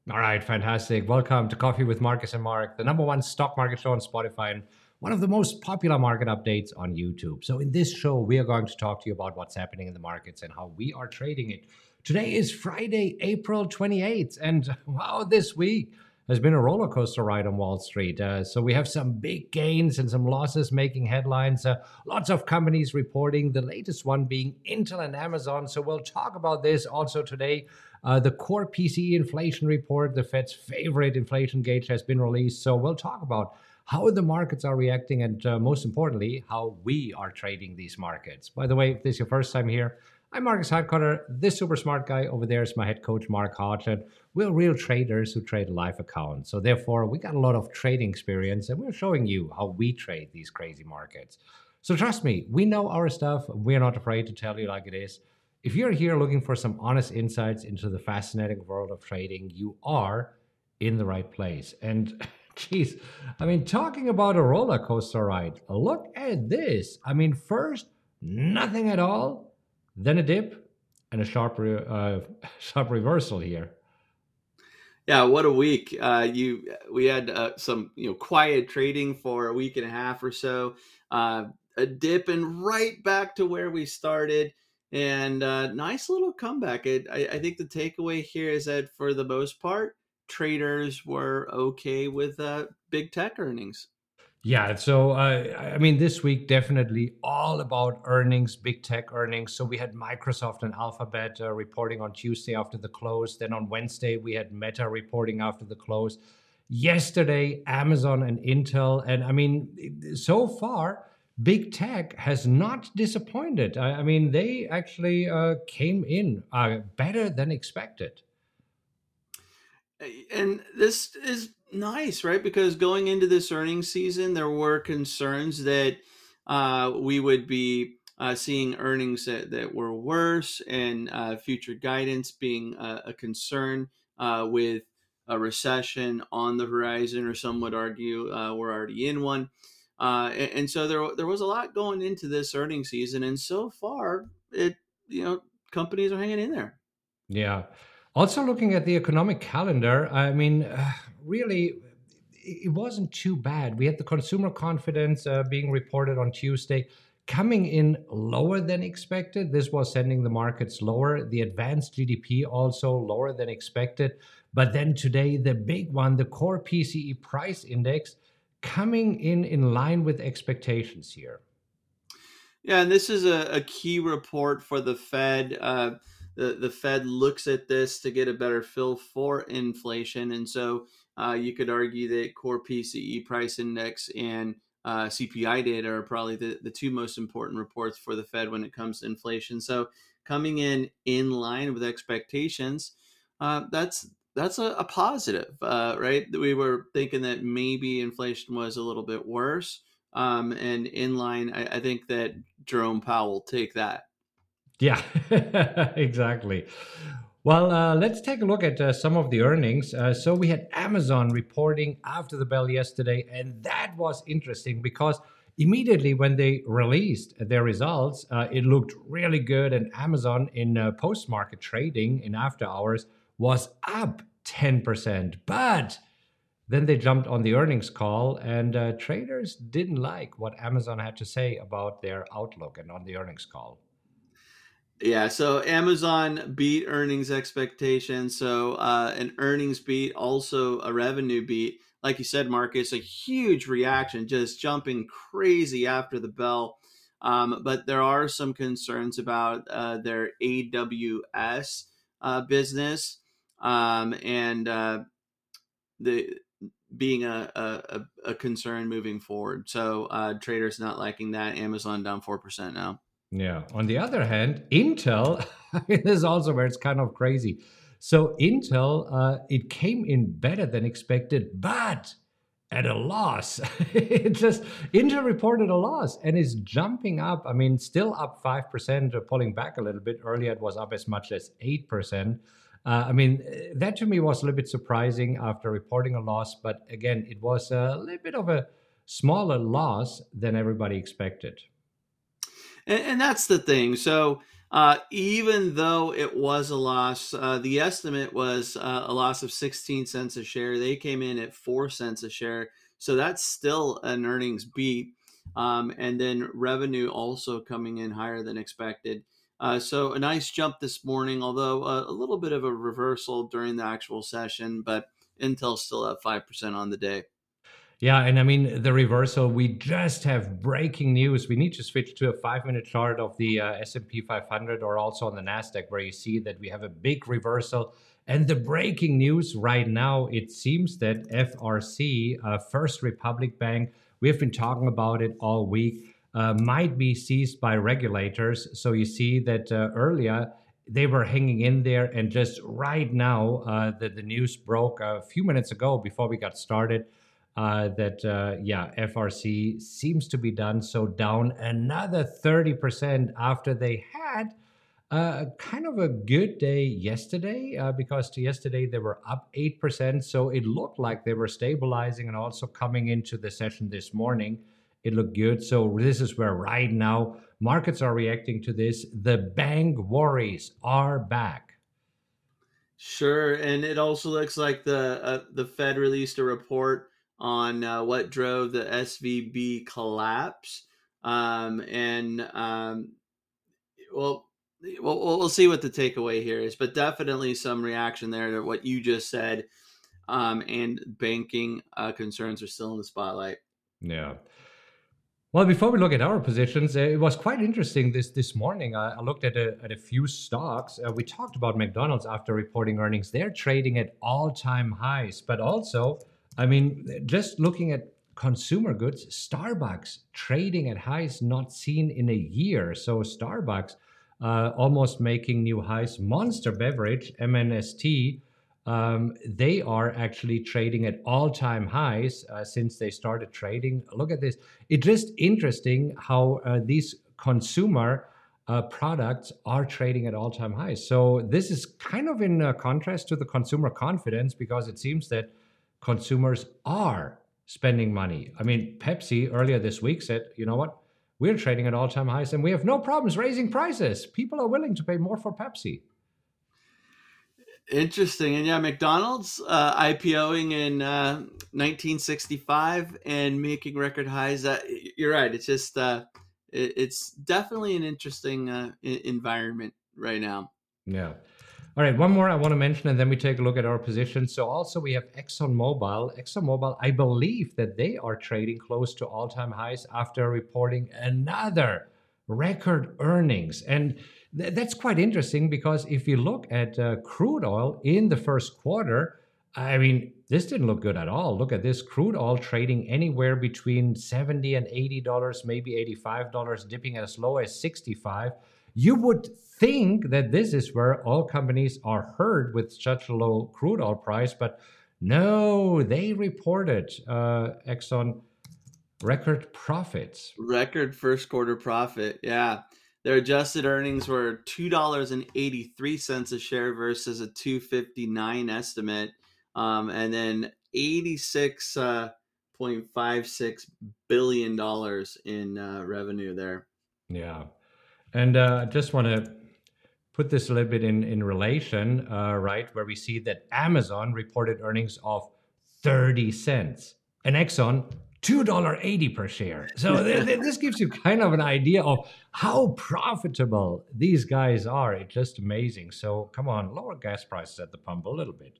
All right, fantastic. Welcome to Coffee with Marcus and Mark, the number one stock market show on Spotify and one of the most popular market updates on YouTube. So, in this show, we are going to talk to you about what's happening in the markets and how we are trading it. Today is Friday, April 28th, and wow, this week has been a roller coaster ride on Wall Street. So, we have some big gains and some losses making headlines. Lots of companies reporting, the latest one being Intel and Amazon. So, we'll talk about this also today. The core PCE inflation report, the Fed's favorite inflation gauge, has been released. So we'll talk about how the markets are reacting and most importantly, how we are trading these markets. By the way, if this is your first time here, I'm Marcus Hardcutter. This super smart guy over there is my head coach, Mark Hodge. And we're real traders who trade live accounts. So therefore, we got a lot of trading experience and we're showing you how we trade these crazy markets. So trust me, we know our stuff. We're not afraid to tell you like it is. If you're here looking for some honest insights into the fascinating world of trading, you are in the right place. And geez, I mean, talking about a roller coaster ride, look at this. I mean, first, nothing at all, then a dip, and a sharp reversal here. Yeah, what a week! We had some quiet trading for a week and a half or so, a dip and right back to where we started, and nice little comeback. I think the takeaway here is that for the most part, traders were okay with big tech earnings. Yeah, so I mean, this week definitely all about earnings, big tech earnings. So we had Microsoft and Alphabet reporting on Tuesday after the close. Then on Wednesday we had Meta reporting after the close. Yesterday, Amazon and Intel. And I mean, so far, big tech has not disappointed. I mean, they actually came in better than expected. And this is nice, right? Because going into this earnings season, there were concerns that we would be seeing earnings that were worse and future guidance being a concern with a recession on the horizon, or some would argue we're already in one. And so there was a lot going into this earnings season, and so far, you know companies are hanging in there. Yeah. Also, looking at the economic calendar, I mean, really, it wasn't too bad. We had the consumer confidence being reported on Tuesday, coming in lower than expected. This was sending the markets lower. The advanced GDP also lower than expected. But then today, the big one, the core PCE price index, coming in line with expectations here. Yeah, and this is a key report for the Fed. The Fed looks at this to get a better feel for inflation, and so you could argue that core PCE price index and CPI data are probably the two most important reports for the Fed when it comes to inflation. So coming in line with expectations, that's a positive, right? We were thinking that maybe inflation was a little bit worse, and in line. I think that Jerome Powell will take that. Yeah, exactly. Well, let's take a look at some of the earnings. So we had Amazon reporting after the bell yesterday, and that was interesting because immediately when they released their results, it looked really good. And Amazon in post-market trading in after hours was up 10%. But then they jumped on the earnings call, and traders didn't like what Amazon had to say about their outlook and on the earnings call. Yeah, so Amazon beat earnings expectations. So an earnings beat, also a revenue beat. Like you said, Marcus, a huge reaction, just jumping crazy after the bell. But there are some concerns about their AWS business, and the being a concern moving forward. So traders not liking that. Amazon down 4% now. Yeah. On the other hand, Intel, this is also where it's kind of crazy. So Intel, it came in better than expected, but at a loss. It just Intel reported a loss and is jumping up. I mean, still up 5%, pulling back a little bit. Earlier, it was up as much as 8%. I mean, that to me was a little bit surprising after reporting a loss. But again, it was a little bit of a smaller loss than everybody expected. And that's the thing. So Even though it was a loss, the estimate was a loss of 16 cents a share. They came in at 4 cents a share. So that's still an earnings beat. And then revenue also coming in higher than expected. So a nice jump this morning, although a little bit of a reversal during the actual session, but Intel's still at 5% on the day. Yeah, and I mean, the reversal, we just have breaking news. We need to switch to a 5-minute chart of the S&P 500 or also on the NASDAQ, where you see that we have a big reversal. And the breaking news right now, it seems that FRC, First Republic Bank, we have been talking about it all week, might be seized by regulators. So you see that earlier, they were hanging in there, and just right now, the news broke a few minutes ago before we got started, that FRC seems to be done. So down another 30% after they had kind of a good day yesterday, because to yesterday they were up 8%. So it looked like they were stabilizing, and also coming into the session this morning, it looked good. So this is where right now markets are reacting to this. The bank worries are back. Sure, and it also looks like the Fed released a report on what drove the SVB collapse, and well, we'll see what the takeaway here is, but definitely some reaction there to what you just said, and banking concerns are still in the spotlight. Yeah. Well, before we look at our positions, it was quite interesting this morning. I looked at a few stocks. We talked about McDonald's after reporting earnings. They're trading at all-time highs. But also, I mean, just looking at consumer goods, Starbucks trading at highs not seen in a year. So Starbucks almost making new highs. Monster Beverage, MNST, they are actually trading at all-time highs since they started trading. Look at this. It's just interesting how these consumer products are trading at all-time highs. So this is kind of in contrast to the consumer confidence, because it seems that consumers are spending money. I mean, Pepsi earlier this week said, you know what? We're trading at all-time highs and we have no problems raising prices. People are willing to pay more for Pepsi. Interesting. And yeah, McDonald's IPOing in 1965 and making record highs. You're right. It's just it's definitely an interesting environment right now. Yeah. All right, one more I want to mention, and then we take a look at our position. So also we have ExxonMobil. ExxonMobil, I believe that they are trading close to all-time highs after reporting another record earnings. And that's quite interesting, because if you look at crude oil in the first quarter, I mean, this didn't look good at all. Look at this, crude oil trading anywhere between $70 and $80, maybe $85, dipping as low as $65. You would think that this is where oil companies are hurt with such a low crude oil price, but no, they reported Exxon record profits. Record first quarter profit. Yeah. Their adjusted earnings were $2.83 a share versus a $2.59 estimate. And then $86.56 billion in revenue there. Yeah. And I just want to put this a little bit in relation, right, where we see that Amazon reported earnings of 30 cents and Exxon $2.80 per share. So this gives you kind of an idea of how profitable these guys are. It's just amazing. So come on, lower gas prices at the pump a little bit.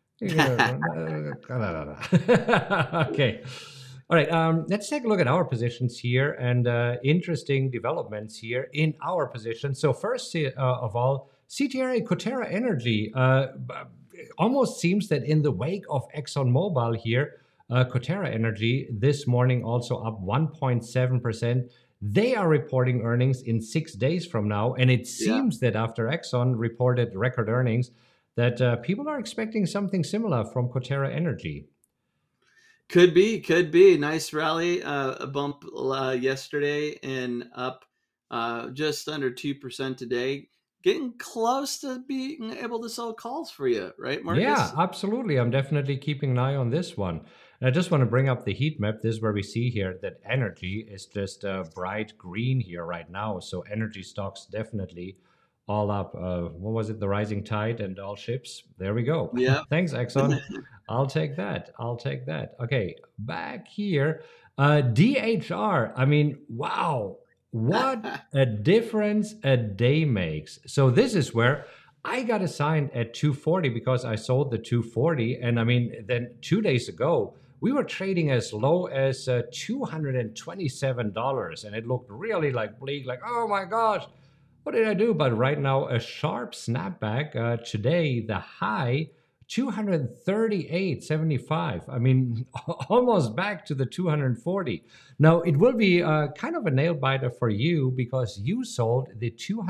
Okay. All right, let's take a look at our positions here, and interesting developments here in our position. So first of all, CTRA Coterra Energy almost seems that in the wake of ExxonMobil here, Coterra Energy this morning also up 1.7%. They are reporting earnings in 6 days from now, and it seems that after Exxon reported record earnings, that people are expecting something similar from Coterra Energy. Could be. Nice rally, a bump yesterday, and up just under 2% today. Getting close to being able to sell calls for you, right, Marcus? Yeah, absolutely. I'm definitely keeping an eye on this one. And I just want to bring up the heat map. This is where we see here that energy is just bright green here right now. So energy stocks definitely all up. What was it? The rising tide and all ships. There we go. Yeah. Thanks, Exxon. I'll take that. I'll take that. Okay, back here. DHR. I mean, wow. What a difference a day makes. So this is where I got assigned at 240 because I sold the 240. And I mean, then 2 days ago, we were trading as low as $227. And it looked really like bleak, like, oh my gosh, what did I do? But right now, a sharp snapback. Today, the high 238.75. I mean, almost back to the 240. Now, it will be kind of a nail biter for you because you sold the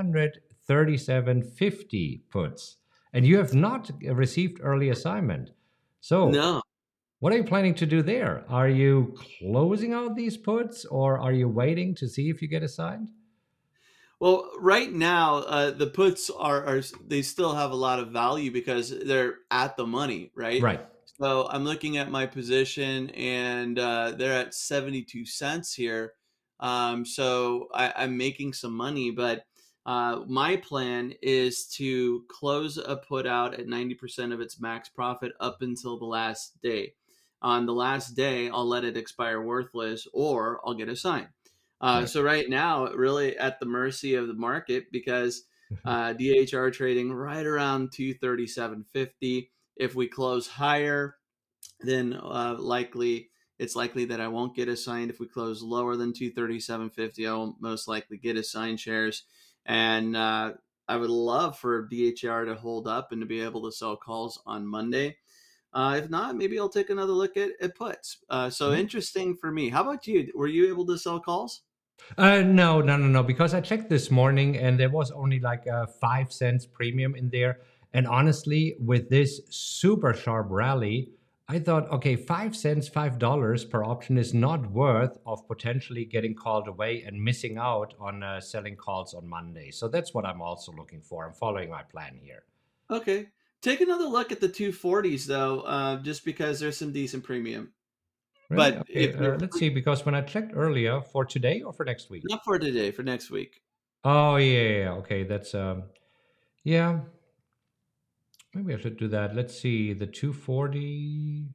237.50 puts and you have not received early assignment. So, No. what are you planning to do there? Are you closing out these puts or are you waiting to see if you get assigned? Well, right now, the puts are they still have a lot of value because they're at the money, right? Right. So I'm looking at my position, and they're at 72 cents here. So I'm making some money, but my plan is to close a put out at 90% of its max profit up until the last day. On the last day, I'll let it expire worthless, or I'll get assigned. Right. So right now, really at the mercy of the market because DHR trading right around 237.50. If we close higher, then it's likely that I won't get assigned. If we close lower than 237.50, I will most likely get assigned shares. And I would love for DHR to hold up and to be able to sell calls on Monday. If not, maybe I'll take another look at puts. So interesting for me. How about you? Were you able to sell calls? No, no, no, no. Because I checked this morning and there was only like a 5 cents premium in there. And honestly, with this super sharp rally, I thought, okay, 5 cents, $5 per option is not worth of potentially getting called away and missing out on selling calls on Monday. So that's what I'm also looking for. I'm following my plan here. Okay. Take another look at the 240s though, just because there's some decent premium. Really? But Okay, if you're let's see. Because when I checked earlier for today or for next week? not for today, for next week. Oh, yeah, yeah, yeah. Okay, that's, yeah, maybe I should do that. Let's see, the 240.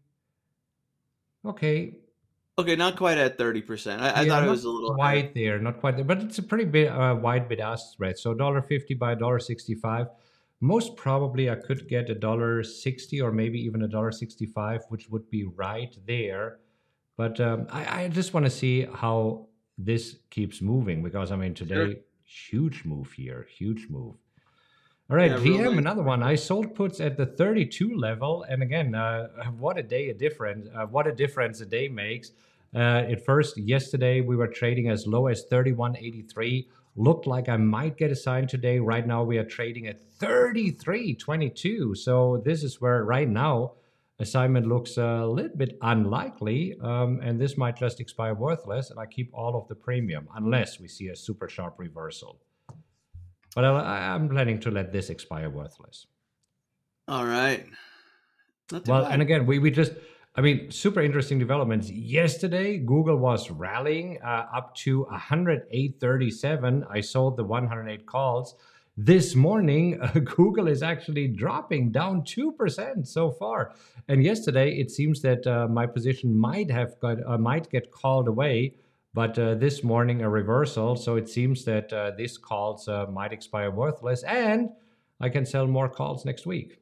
Okay. Okay, not quite at 30%. I Yeah, thought it not was a little higher. quite there, not quite there, but it's a pretty big, wide bid-ask spread. So $1.50 by $1.65. Most probably I could get $1.60 or maybe even $1.65, which would be right there. But I just want to see how this keeps moving because I mean Sure. today, huge move here, huge move. All right, Yeah, real VM, nice. another one. I sold puts at the 32 level, and again, what a day a difference! What a difference a day makes. At first, yesterday we were trading as low as 31.83. Looked like I might get a sign today. Right now we are trading at 33.22. So this is where right now assignment looks a little bit unlikely, and this might just expire worthless, and I keep all of the premium unless we see a super sharp reversal. But I'm planning to let this expire worthless. All right. Not too Well, and bad. again, we just, I mean, super interesting developments. Yesterday, Google was rallying up to 108.37. I sold the 108 calls. This morning, Google is actually dropping down 2% so far. And yesterday, it seems that my position might get called away. But this morning, a reversal. So it seems that these calls might expire worthless, and I can sell more calls next week.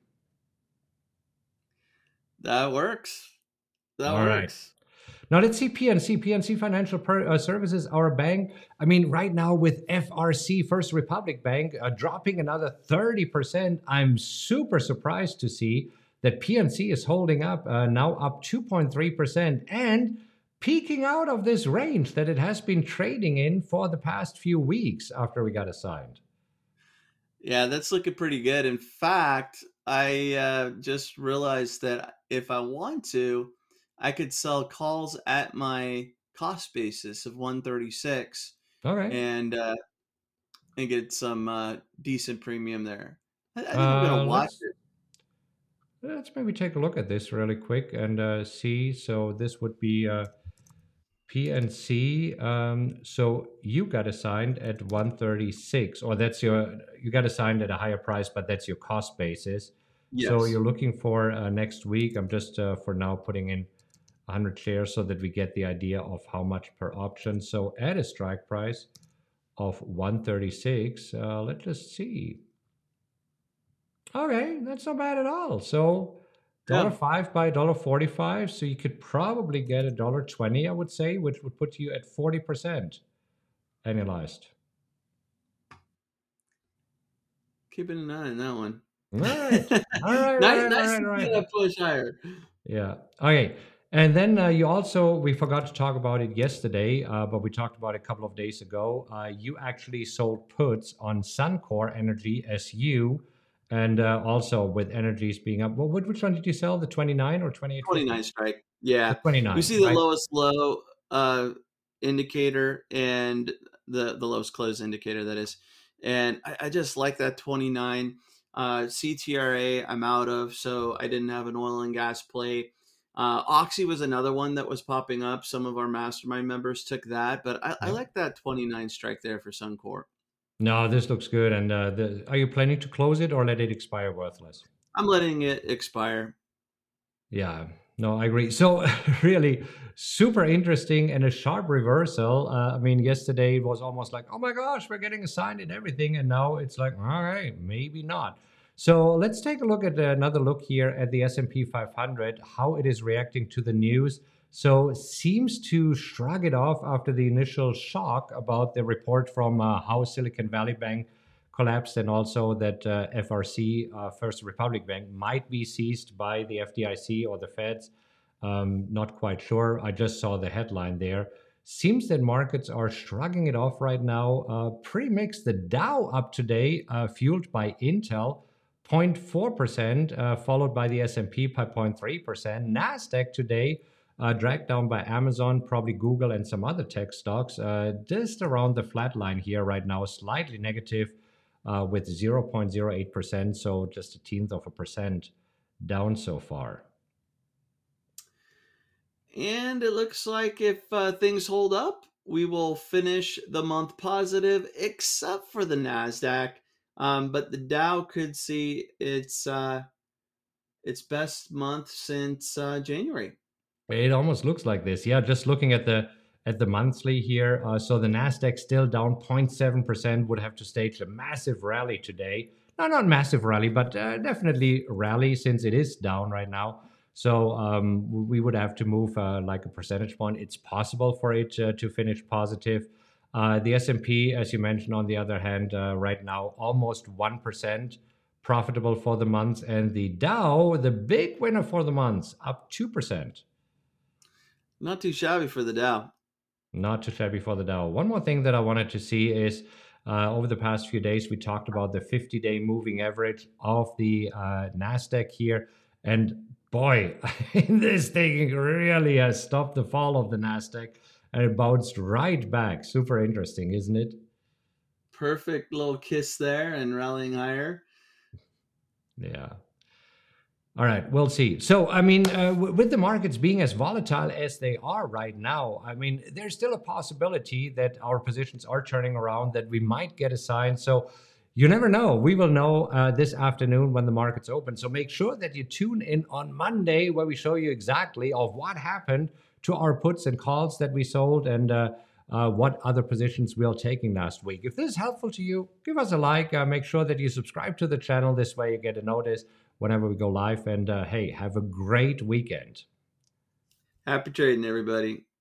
That works. That All right. works. Now let's see PNC. PNC Financial Services, our bank. I mean, right now with FRC, First Republic Bank, dropping another 30%, I'm super surprised to see that PNC is holding up, now up 2.3% and peaking out of this range that it has been trading in for the past few weeks after we got assigned. Yeah, that's looking pretty good. In fact, I just realized that if I want to, I could sell calls at my cost basis of 136 All right. and get some decent premium there. I think I'm gonna Uh, watch let's it. let's maybe take a look at this really quick and see. So this would be PNC. So you got assigned at 136, or that's you got assigned at a higher price, but that's your cost basis. So Yes. you're looking for next week. I'm just for now putting in 100 shares so that we get the idea of how much per option. So at a strike price of 136, let's just see. Okay, that's not bad at all. So Yeah. $5 by $45. So you could probably get $1.20, I would say, which would put you at 40% annualized. Keeping an eye on that one. All right. All right, Nice, right, nice right, to see right. that push higher. Yeah. Okay. And then you also, we forgot to talk about it yesterday, but we talked about it a couple of days ago. You actually sold puts on Suncor Energy SU, and also with energies being up. Well, which one did you sell? The 29 or 28.50? 29 strike. The Yeah. We 29, see the right? lowest low uh, indicator and the lowest close indicator, that is. And I just like that 29. CTRA, I'm out of, so I didn't have an oil and gas play. Oxy was another one that was popping up. Some of our mastermind members took that, but I Yeah. like that 29 strike there for Suncor. No, this looks good. And are you planning to close it or let it expire worthless? I'm letting it expire. Yeah, no, I agree. So really super interesting and a sharp reversal. I mean, yesterday it was almost like, oh my gosh, we're getting assigned and everything, and now it's like, all right, maybe not. So let's take a look at another look here at the S&P 500, how it is reacting to the news. So seems to shrug it off after the initial shock about the report from how Silicon Valley Bank collapsed, and also that FRC, First Republic Bank, might be seized by the FDIC or the Feds. Not quite sure. I just saw the headline there. Seems that markets are shrugging it off right now. Pretty mixed. The Dow up today, fueled by Intel, 0.4%, followed by the S&P by 0.3%. Nasdaq today dragged down by Amazon, probably Google, and some other tech stocks. Just around the flat line here right now, slightly negative with 0.08%, so just a tenth of a percent down so far. And it looks like if things hold up, we will finish the month positive, except for the Nasdaq. But the Dow could see its best month since January. It almost looks like this. Yeah, just looking at the monthly here. So the Nasdaq still down 0.7%, would have to stage a massive rally today. No, not massive rally, but definitely rally since it is down right now. So we would have to move like a percentage point. It's possible for it to finish positive. The S&P, as you mentioned, on the other hand, right now almost 1% profitable for the month, and the Dow, the big winner for the month, up 2%. Not too shabby for the Dow. Not too shabby for the Dow. One more thing that I wanted to see is over the past few days, we talked about the 50-day moving average of the NASDAQ here. And boy, this thing really has stopped the fall of the NASDAQ, and it bounced right back. Super interesting, isn't it? Perfect little kiss there and rallying higher. Yeah. All right, we'll see. So, I mean, with the markets being as volatile as they are right now, I mean, there's still a possibility that our positions are turning around, that we might get a sign. So, you never know. We will know this afternoon when the markets open. So, make sure that you tune in on Monday, where we show you exactly of what happened to our puts and calls that we sold, and what other positions we are taking last week. If this is helpful to you, give us a like. Make sure that you subscribe to the channel. This way, you get a notice whenever we go live. And hey, have a great weekend. Happy trading, everybody.